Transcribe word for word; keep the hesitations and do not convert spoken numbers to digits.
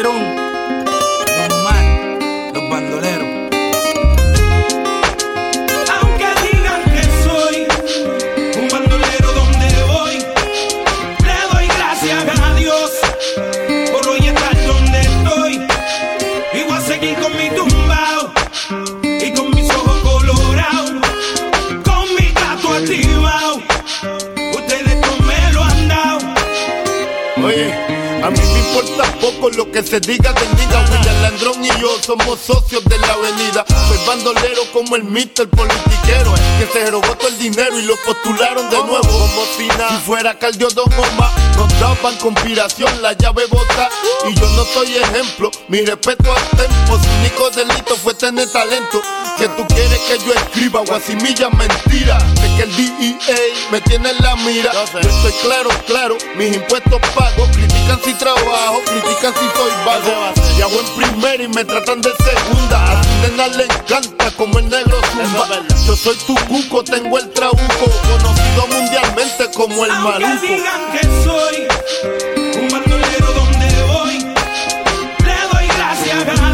Calderón, normal, los bandoleros. Aunque digan que soy un bandolero donde voy, le doy gracias a Dios por hoy estar donde estoy. Y voy a seguir con mi tumbao y con mis ojos colorados, con mi gato activado. Ustedes no me lo han dado. Oye, a mí me importa poco lo que se diga de niga. William Landrón y yo somos socios de la avenida. Soy bandolero como el mister politiquero, que se robó todo el dinero y lo postularon de nuevo como si nada. Si fuera Caldiodón o más, nos daban conspiración, la llave bota. Y yo no soy ejemplo, mi respeto al tempo. Su único delito fue tener talento. Que tú quieres que yo escriba guasimilla mentira. Sé que el D E A me tiene en la mira. Yo estoy claro, claro, mis impuestos pago. Critican si trabajo, critican si soy vago. Y hago en primera y me tratan de segunda. A tu nena le encanta como el negro zumba. Yo soy tu cuco, tengo el trabuco, conocido mundialmente como el Aunque maluco. digan que soy